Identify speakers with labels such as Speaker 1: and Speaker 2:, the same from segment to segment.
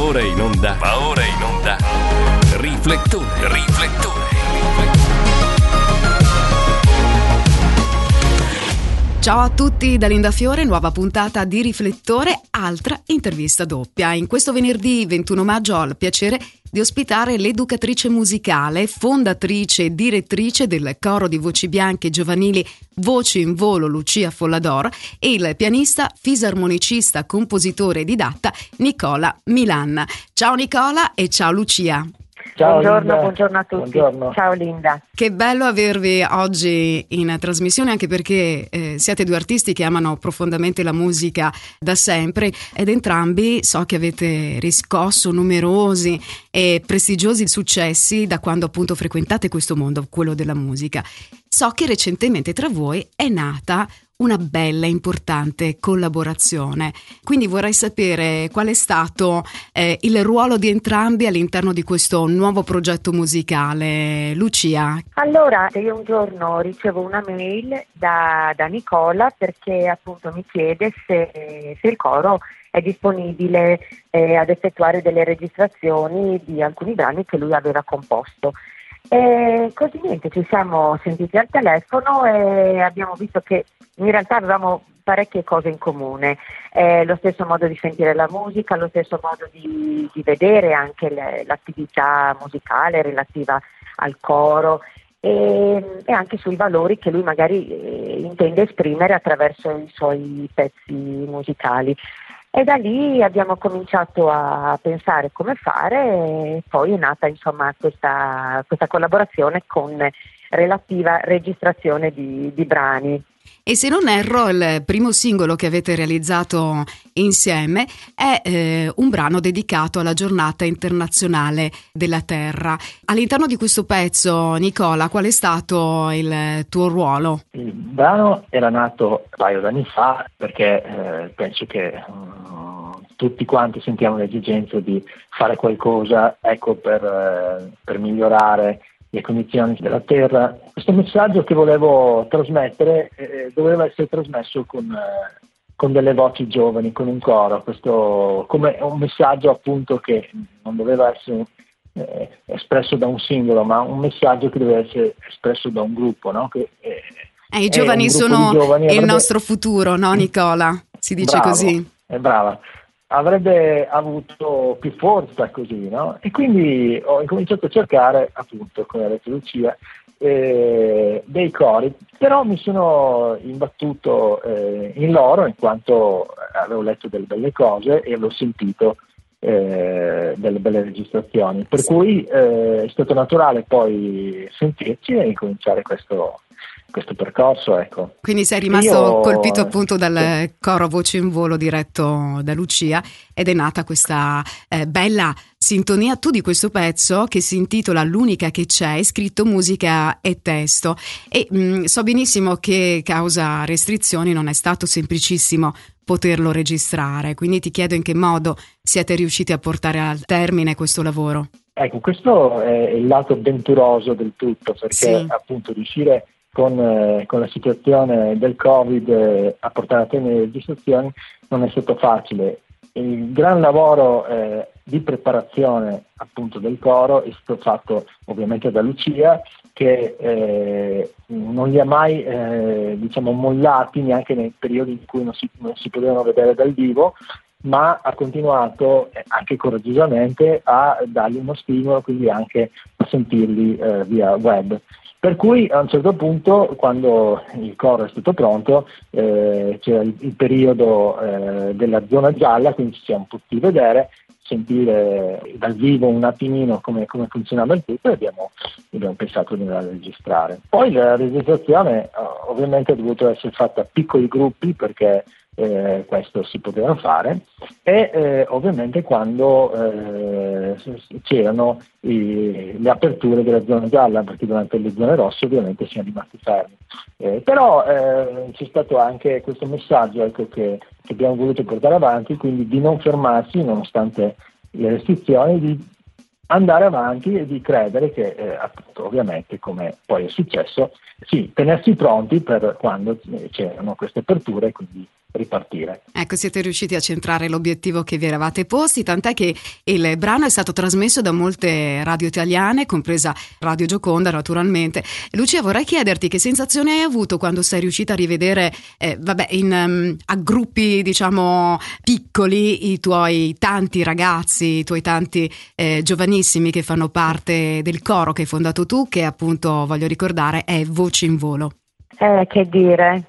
Speaker 1: ora in onda. Riflettore.
Speaker 2: Ciao a tutti da Linda Fiore, nuova puntata di Riflettore, altra intervista doppia. In questo venerdì 21 maggio ho il piacere di ospitare l'educatrice musicale, fondatrice e direttrice del coro di voci bianche giovanili Voci in Volo Lucia Follador e il pianista, fisarmonicista, compositore e didatta Nicola Milan. Ciao Nicola e ciao Lucia.
Speaker 3: Ciao,
Speaker 4: Buongiorno a tutti.
Speaker 3: Buongiorno.
Speaker 4: Ciao Linda.
Speaker 2: Che bello avervi oggi in trasmissione, anche perché siete due artisti che amano profondamente la musica da sempre ed entrambi so che avete riscosso numerosi e prestigiosi successi da quando appunto frequentate questo mondo, quello della musica. So che recentemente tra voi è nata una bella e importante collaborazione, quindi vorrei sapere qual è stato il ruolo di entrambi all'interno di questo nuovo progetto musicale. Lucia.
Speaker 4: Allora, io un giorno ricevo una mail da Nicola perché appunto mi chiede se il coro è disponibile ad effettuare delle registrazioni di alcuni brani che lui aveva composto. E così niente, ci siamo sentiti al telefono e abbiamo visto che in realtà avevamo parecchie cose in comune, lo stesso modo di sentire la musica, lo stesso modo di vedere anche l'attività musicale relativa al coro e anche sui valori che lui magari intende esprimere attraverso i suoi pezzi musicali. E da lì abbiamo cominciato a pensare come fare e poi è nata insomma questa collaborazione con relativa registrazione di brani.
Speaker 2: E se non erro, il primo singolo che avete realizzato insieme è un brano dedicato alla Giornata Internazionale della Terra. All'interno di questo pezzo, Nicola, qual è stato il tuo ruolo?
Speaker 3: Il brano era nato un paio d'anni fa perché penso che tutti quanti sentiamo l'esigenza di fare qualcosa, per migliorare le condizioni della terra. Questo messaggio che volevo trasmettere doveva essere trasmesso con delle voci giovani, con un coro, questo come un messaggio appunto che non doveva essere espresso da un singolo, ma un messaggio che doveva essere espresso da un gruppo, no?
Speaker 2: I giovani sono il nostro futuro, no Nicola? Si dice così.
Speaker 3: Brava. Avrebbe avuto più forza così, no? E quindi ho incominciato a cercare, appunto, come ha detto Lucia, dei cori, però mi sono imbattuto in loro in quanto avevo letto delle belle cose e avevo sentito delle belle registrazioni, per cui è stato naturale poi sentirci e incominciare questo percorso, ecco.
Speaker 2: Quindi sei rimasto colpito appunto dal coro Voce in Volo diretto da Lucia ed è nata questa bella sintonia. Tu di questo pezzo che si intitola L'unica che c'è, hai scritto musica e testo e so benissimo che causa restrizioni non è stato semplicissimo poterlo registrare, quindi ti chiedo in che modo siete riusciti a portare al termine questo lavoro.
Speaker 3: Ecco, questo è il lato avventuroso del tutto, perché
Speaker 2: sì,
Speaker 3: appunto riuscire con la situazione del Covid a portare a termine le registrazioni non è stato facile. Il gran lavoro di preparazione appunto del coro è stato fatto ovviamente da Lucia, che non li ha mai mollati neanche nei periodi in cui non si potevano vedere dal vivo, ma ha continuato anche coraggiosamente a dargli uno stimolo, quindi anche a sentirli via web. Per cui a un certo punto, quando il coro è stato pronto, c'era il periodo della zona gialla, quindi ci siamo potuti vedere, sentire dal vivo un attimino come funzionava il tutto e abbiamo pensato di andare a registrare. Poi la registrazione ovviamente ha dovuto essere fatta a piccoli gruppi perché questo si poteva fare e ovviamente quando c'erano le aperture della zona gialla, perché durante le zone rosse ovviamente siamo rimasti fermi, però c'è stato anche questo messaggio, ecco, che abbiamo voluto portare avanti, quindi di non fermarsi nonostante le restrizioni, di andare avanti e di credere che appunto ovviamente, come poi è successo, sì, tenersi pronti per quando c'erano queste aperture, quindi ripartire.
Speaker 2: Ecco, siete riusciti a centrare l'obiettivo che vi eravate posti, tant'è che il brano è stato trasmesso da molte radio italiane, compresa Radio Gioconda naturalmente. Lucia, vorrei chiederti che sensazione hai avuto quando sei riuscita a rivedere, a gruppi diciamo piccoli, i tuoi tanti ragazzi, i tuoi tanti giovanissimi che fanno parte del coro che hai fondato tu, che appunto, voglio ricordare, è Voci in Volo.
Speaker 4: Che dire...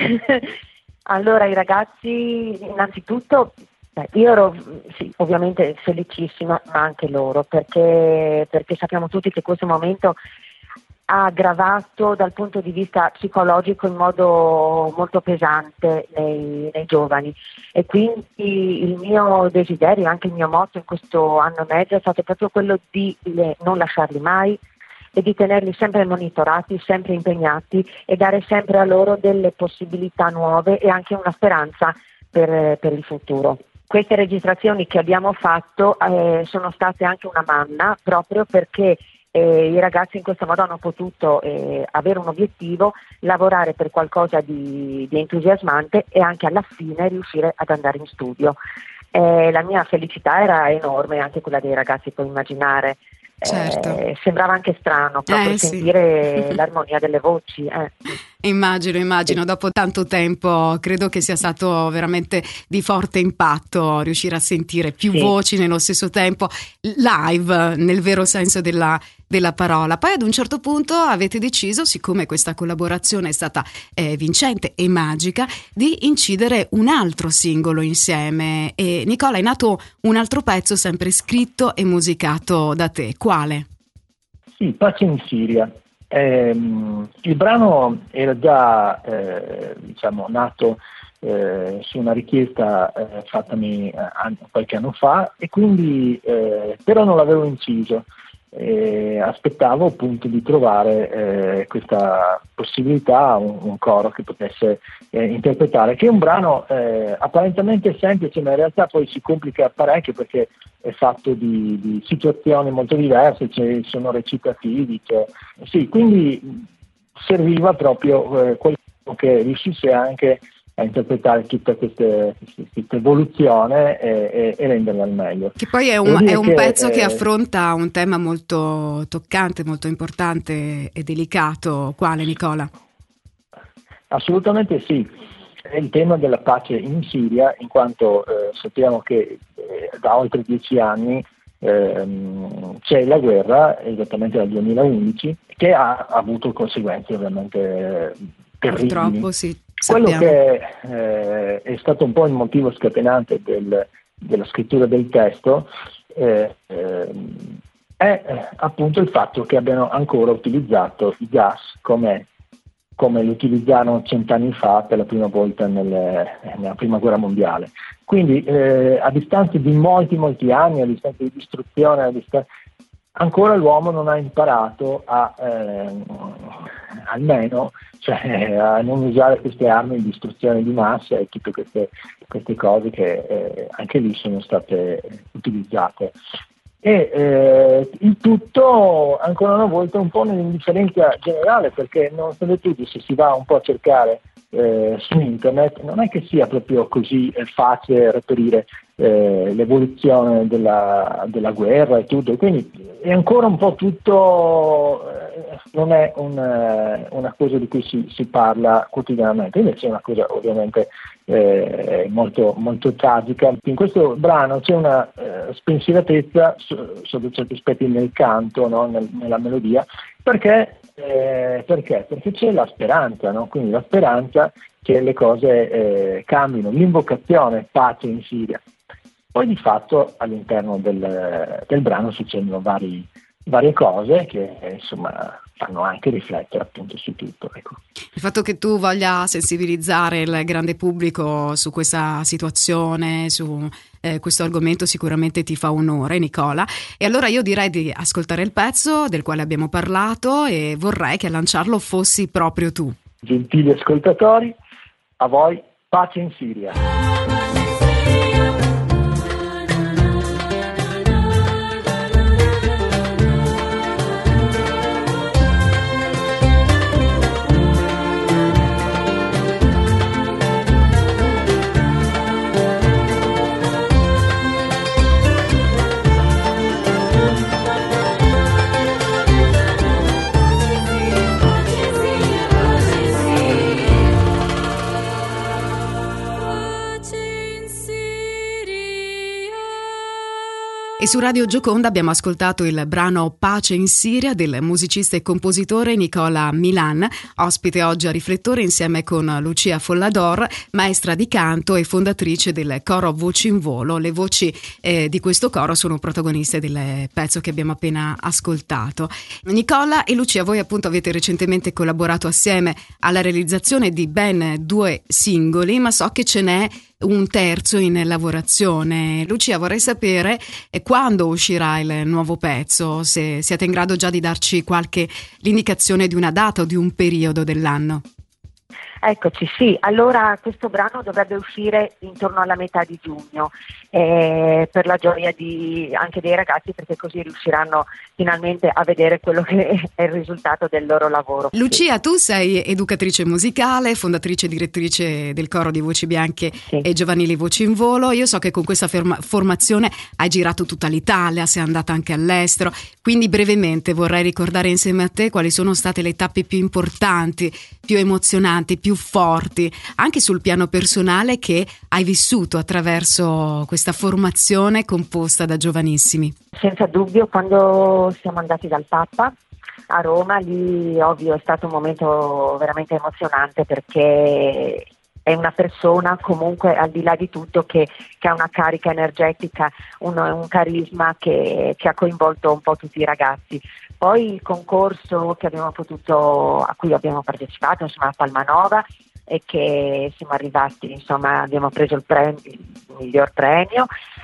Speaker 4: Allora, i ragazzi, innanzitutto, io ero ovviamente felicissima, ma anche loro, perché sappiamo tutti che questo momento ha aggravato dal punto di vista psicologico in modo molto pesante nei giovani, e quindi il mio desiderio, anche il mio motto in questo anno e mezzo è stato proprio quello di non lasciarli mai, e di tenerli sempre monitorati, sempre impegnati, e dare sempre a loro delle possibilità nuove e anche una speranza per il futuro. Queste registrazioni che abbiamo fatto sono state anche una manna, proprio perché i ragazzi in questo modo hanno potuto avere un obiettivo, lavorare per qualcosa di entusiasmante e anche alla fine riuscire ad andare in studio. La mia felicità era enorme, anche quella dei ragazzi, puoi immaginare.
Speaker 2: Certo.
Speaker 4: Sembrava anche strano proprio sentire l'armonia delle voci.
Speaker 2: Immagino, dopo tanto tempo credo che sia stato veramente di forte impatto riuscire a sentire più voci nello stesso tempo, live nel vero senso della parola. Poi ad un certo punto avete deciso, siccome questa collaborazione è stata vincente e magica, di incidere un altro singolo insieme, e Nicola, è nato un altro pezzo sempre scritto e musicato da te. Quale?
Speaker 3: Sì, Pace in Siria. Il brano era già nato su una richiesta fattami qualche anno fa, e quindi però non l'avevo inciso. Aspettavo appunto di trovare questa possibilità, un coro che potesse interpretare, che è un brano apparentemente semplice, ma in realtà poi si complica parecchio, perché è fatto di situazioni molto diverse, ci sono recitativi, quindi serviva proprio qualcuno che riuscisse anche a interpretare tutta questa evoluzione e renderla al meglio.
Speaker 2: Che poi è un pezzo che affronta un tema molto toccante, molto importante e delicato. Quale, Nicola?
Speaker 3: Assolutamente sì, è il tema della pace in Siria, in quanto sappiamo che da oltre 10 anni c'è la guerra, esattamente dal 2011, che ha avuto conseguenze ovviamente terribili.
Speaker 2: Purtroppo sì.
Speaker 3: Quello che è stato un po' il motivo scatenante della scrittura del testo è appunto il fatto che abbiano ancora utilizzato il gas come lo utilizzarono 100 anni fa per la prima volta nella prima guerra mondiale. Quindi a distanza di molti anni, a distanza di distruzione, ancora l'uomo non ha imparato almeno a non usare queste armi di distruzione di massa e tutte queste cose che anche lì sono state utilizzate. E il tutto ancora una volta un po' nell'indifferenza generale, perché non sapete tutti, se si va un po' a cercare su internet, non è che sia proprio così facile reperire l'evoluzione della guerra e tutto, quindi è ancora un po' tutto, non è una cosa di cui si parla quotidianamente, invece è una cosa ovviamente molto, molto tragica. In questo brano c'è una spensieratezza sotto certi aspetti nel canto, no? Nella melodia, perché c'è la speranza, no? Quindi la speranza che le cose cambino, l'invocazione pace in Siria. Poi di fatto all'interno del brano succedono varie cose che insomma fanno anche riflettere appunto su tutto. Ecco.
Speaker 2: Il fatto che tu voglia sensibilizzare il grande pubblico su questa situazione, su questo argomento, sicuramente ti fa onore, Nicola. E allora io direi di ascoltare il pezzo del quale abbiamo parlato, e vorrei che a lanciarlo fossi proprio tu.
Speaker 3: Gentili ascoltatori, a voi pace in Siria.
Speaker 2: E su Radio Gioconda abbiamo ascoltato il brano Pace in Siria del musicista e compositore Nicola Milan, ospite oggi a Riflettore insieme con Lucia Follador, maestra di canto e fondatrice del coro Voci in Volo. Le voci di questo coro sono protagoniste del pezzo che abbiamo appena ascoltato. Nicola e Lucia, voi appunto avete recentemente collaborato assieme alla realizzazione di ben 2 singoli, ma so che ce n'è un terzo in lavorazione. Lucia, vorrei sapere quando uscirà il nuovo pezzo, se siete in grado già di darci qualche l'indicazione di una data o di un periodo dell'anno.
Speaker 4: Eccoci, sì. Allora questo brano dovrebbe uscire intorno alla metà di giugno, per la gioia anche dei ragazzi, perché così riusciranno finalmente a vedere quello che è il risultato del loro lavoro.
Speaker 2: Lucia, tu sei educatrice musicale, fondatrice e direttrice del coro di Voci Bianche e Giovanili Voci in Volo. Io so che con questa formazione hai girato tutta l'Italia, sei andata anche all'estero, quindi brevemente vorrei ricordare insieme a te quali sono state le tappe più importanti, più emozionanti, più forti, anche sul piano personale, che hai vissuto attraverso questa formazione composta da giovanissimi.
Speaker 4: Senza dubbio, quando siamo andati dal Papa a Roma, lì ovvio è stato un momento veramente emozionante, perché è una persona comunque al di là di tutto che ha una carica energetica, un carisma che ha coinvolto un po' tutti i ragazzi. Poi il concorso a cui abbiamo partecipato, insomma, a Palmanova, e che siamo arrivati, insomma, abbiamo preso il miglior premio.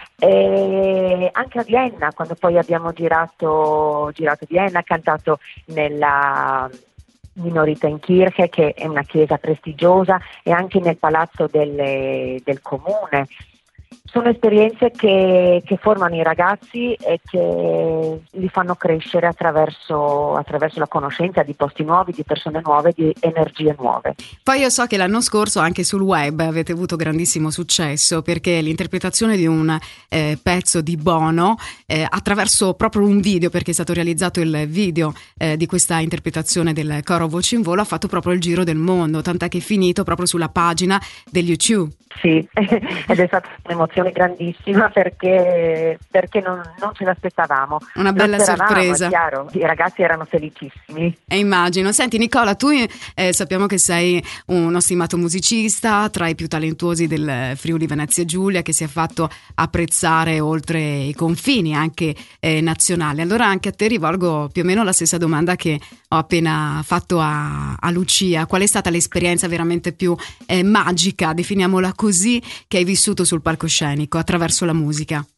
Speaker 4: E anche a Vienna, quando poi abbiamo girato Vienna, cantato nella Minoritenkirche, che è una chiesa prestigiosa, e anche nel palazzo del comune. Sono esperienze che formano i ragazzi e che li fanno crescere attraverso la conoscenza di posti nuovi, di persone nuove, di energie nuove.
Speaker 2: Poi io so che l'anno scorso anche sul web avete avuto grandissimo successo, perché l'interpretazione di un pezzo di Bono attraverso proprio un video, perché è stato realizzato il video di questa interpretazione del coro Voci in Volo, ha fatto proprio il giro del mondo, tant'è che è finito proprio sulla pagina degli U2.
Speaker 4: Sì, ed è stata un'emozione grandissima, perché non ce l'aspettavamo.
Speaker 2: Una bella sorpresa.
Speaker 4: Chiaro, i ragazzi erano felicissimi.
Speaker 2: E immagino. Senti Nicola, tu sappiamo che sei uno stimato musicista, tra i più talentuosi del Friuli Venezia Giulia, che si è fatto apprezzare oltre i confini anche nazionali. Allora anche a te rivolgo più o meno la stessa domanda che ho appena fatto a Lucia. Qual è stata l'esperienza veramente più magica, definiamola così, che hai vissuto sul palcoscenico attraverso la musica?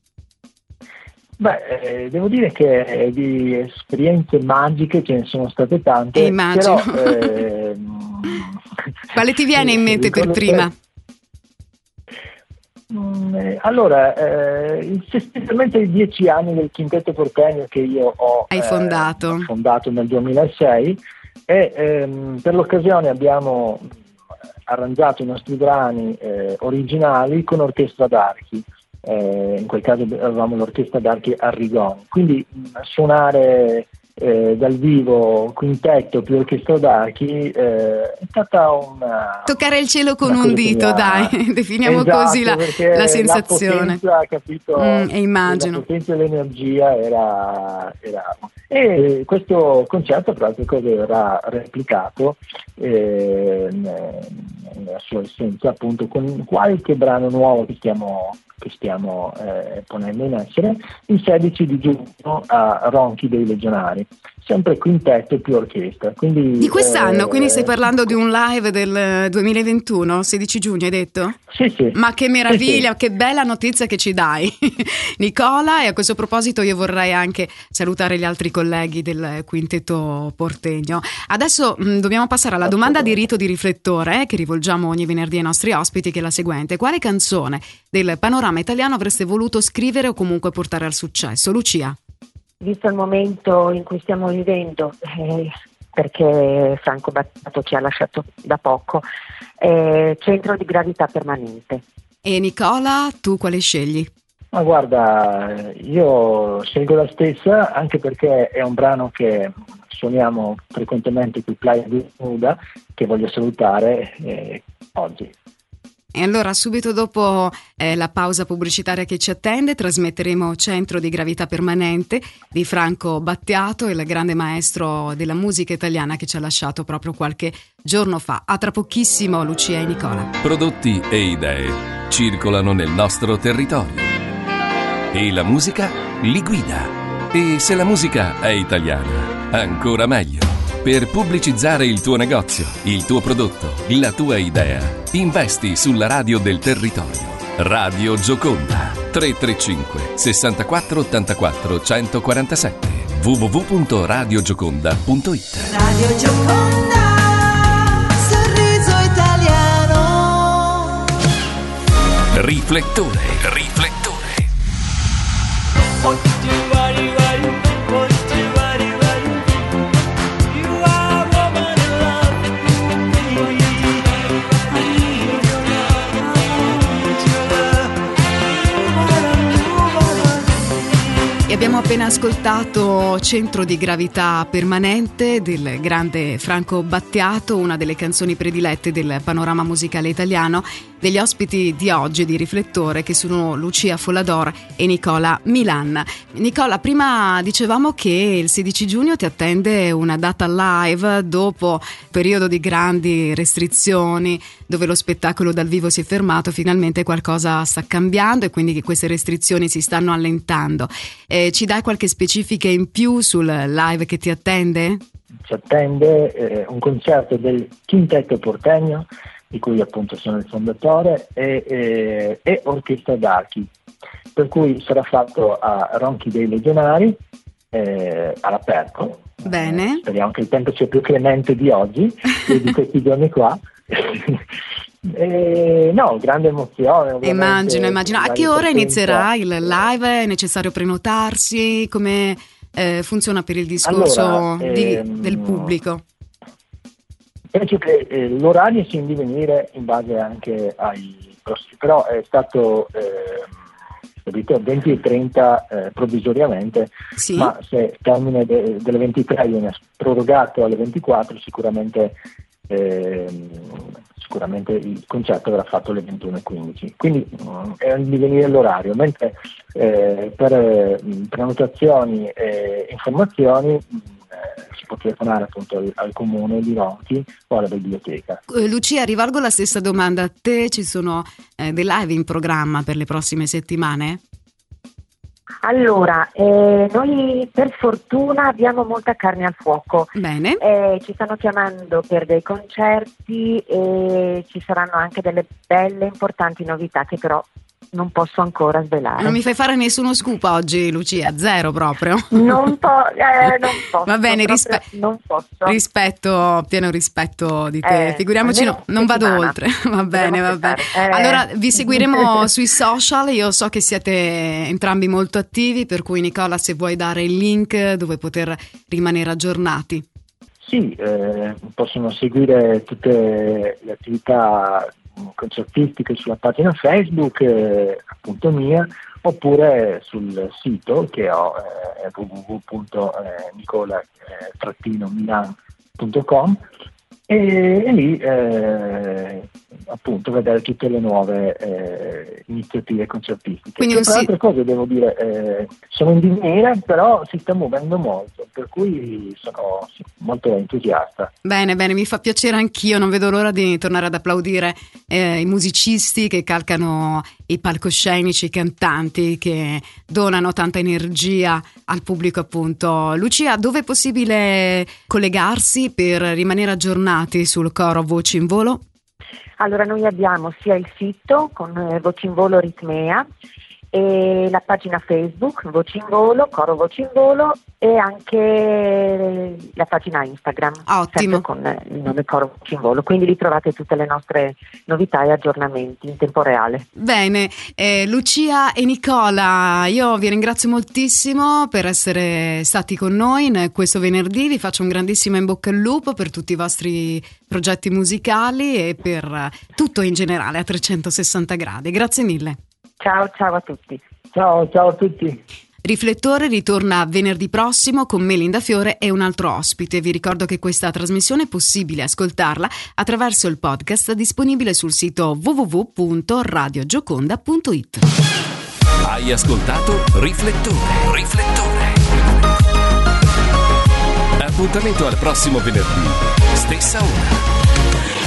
Speaker 3: Devo dire che di esperienze magiche ce ne sono state tante.
Speaker 2: Immagino.
Speaker 3: Però,
Speaker 2: quale ti viene in mente per prima?
Speaker 3: Allora, specialmente i 10 anni del Quintetto Porteño che io ho fondato nel 2006, e per l'occasione abbiamo arrangiato i nostri brani originali con orchestra d'archi. In quel caso avevamo l'orchestra d'archi Arrigoni, quindi suonare dal vivo quintetto più orchestra d'archi è stata una
Speaker 2: toccare il cielo con un dito, dai, definiamo così la sensazione.
Speaker 3: La potenza, capito?
Speaker 2: Immagino.
Speaker 3: La potenza dell'energia era e questo concerto tra altre cose verrà replicato nella sua essenza, appunto, con qualche brano nuovo che stiamo ponendo in essere il 16 di giugno a Ronchi dei Legionari, sempre quintetto più orchestra. Quindi,
Speaker 2: di quest'anno, quindi stai parlando di un live del 2021, 16 giugno hai detto?
Speaker 3: Sì.
Speaker 2: Ma che meraviglia,
Speaker 3: sì.
Speaker 2: Che bella notizia che ci dai Nicola, e a questo proposito io vorrei anche salutare gli altri colleghi del Quintetto Porteño. Adesso dobbiamo passare alla domanda di rito di riflettore che rivolgiamo ogni venerdì ai nostri ospiti, che è la seguente: quale canzone del panorama italiano avreste voluto scrivere o comunque portare al successo? Lucia.
Speaker 4: Visto il momento in cui stiamo vivendo, perché Franco Battiato ci ha lasciato da poco, Centro di gravità permanente.
Speaker 2: E Nicola, tu quale scegli?
Speaker 3: Ma guarda, io scelgo la stessa, anche perché è un brano che suoniamo frequentemente qui Playa di Nuda, che voglio salutare oggi.
Speaker 2: E allora subito dopo la pausa pubblicitaria che ci attende trasmetteremo Centro di Gravità Permanente di Franco Battiato, il grande maestro della musica italiana che ci ha lasciato proprio qualche giorno fa. A tra pochissimo Lucia e Nicola.
Speaker 1: Prodotti e idee circolano nel nostro territorio e la musica li guida. E se la musica è italiana, ancora meglio. Per pubblicizzare il tuo negozio, il tuo prodotto, la tua idea, investi sulla radio del territorio. Radio Gioconda 335 64 84 147 www.radiogioconda.it.
Speaker 5: Radio Gioconda, sorriso italiano.
Speaker 1: Riflettore.
Speaker 2: E abbiamo appena ascoltato Centro di Gravità Permanente del grande Franco Battiato, una delle canzoni predilette del panorama musicale italiano. Degli ospiti di oggi di Riflettore che sono Lucia Follador e Nicola Milan. Nicola, prima dicevamo che il 16 giugno ti attende una data live dopo periodo di grandi restrizioni, dove lo spettacolo dal vivo si è fermato. Finalmente qualcosa sta cambiando e quindi queste restrizioni si stanno allentando. Ci dai qualche specifica in più sul live che ti attende?
Speaker 3: Ci attende un concerto del Quintetto Porteño, di cui appunto sono il fondatore, e Orchestra d'Archi, per cui sarà fatto a Ronchi dei Legionari, all'aperto.
Speaker 2: Bene.
Speaker 3: Speriamo che il tempo sia più clemente di oggi e di questi giorni qua. No, grande emozione.
Speaker 2: Immagino. A che ora inizierà il live? È necessario prenotarsi? Come funziona per il discorso del pubblico?
Speaker 3: Penso che l'orario sia in divenire in base anche ai prossimi, però è stato stabilito 20:30 provvisoriamente,
Speaker 2: sì.
Speaker 3: Ma se il termine delle 23 viene prorogato alle 24, sicuramente il concerto verrà fatto alle 21:15. Quindi è in divenire l'orario, mentre per prenotazioni e informazioni si può telefonare appunto al comune di Ronchi o alla biblioteca.
Speaker 2: Lucia, rivolgo la stessa domanda a te. Ci sono dei live in programma per le prossime settimane?
Speaker 4: Allora, noi per fortuna abbiamo molta carne al fuoco.
Speaker 2: Bene.
Speaker 4: Ci stanno chiamando per dei concerti e ci saranno anche delle belle importanti novità che però non posso ancora svelare.
Speaker 2: Non mi fai fare nessuno scoop oggi, Lucia, zero proprio.
Speaker 4: Non posso.
Speaker 2: Va bene,
Speaker 4: non posso.
Speaker 2: Pieno rispetto di te. Figuriamoci, non vado oltre. Va bene. Allora vi seguiremo sui social. Io so che siete entrambi molto attivi, per cui Nicola, se vuoi dare il link dove poter rimanere aggiornati.
Speaker 3: Sì, possono seguire tutte le attività concertistiche sulla pagina Facebook, appunto mia, oppure sul sito che ho, www.nicola-milan.com, e lì appunto vedere tutte le nuove iniziative concertistiche.
Speaker 2: Quindi
Speaker 3: per altre cose devo dire sono in divenire, però si sta muovendo molto, per cui sono molto entusiasta.
Speaker 2: Bene, mi fa piacere anch'io, non vedo l'ora di tornare ad applaudire i musicisti che calcano i palcoscenici, i cantanti che donano tanta energia al pubblico, appunto. Lucia, dove è possibile collegarsi per rimanere aggiornati sul coro Voci in Volo?
Speaker 4: Allora, noi abbiamo sia il sito con Voci in Volo Ritmea e la pagina Facebook Voci in Volo, Coro Voci in Volo, e anche la pagina Instagram.
Speaker 2: Ottimo.
Speaker 4: Con il nome Coro Voci in Volo, quindi lì trovate tutte le nostre novità e aggiornamenti in tempo reale.
Speaker 2: Bene, Lucia e Nicola, io vi ringrazio moltissimo per essere stati con noi in questo venerdì. Vi faccio un grandissimo in bocca al lupo per tutti i vostri progetti musicali e per tutto in generale a 360 gradi. Grazie mille.
Speaker 4: Ciao a tutti.
Speaker 3: Ciao a tutti.
Speaker 2: Riflettore ritorna venerdì prossimo con Melinda Fiore e un altro ospite. Vi ricordo che questa trasmissione è possibile ascoltarla attraverso il podcast disponibile sul sito www.radiogioconda.it.
Speaker 1: Hai ascoltato Riflettore. Appuntamento al prossimo venerdì, stessa ora.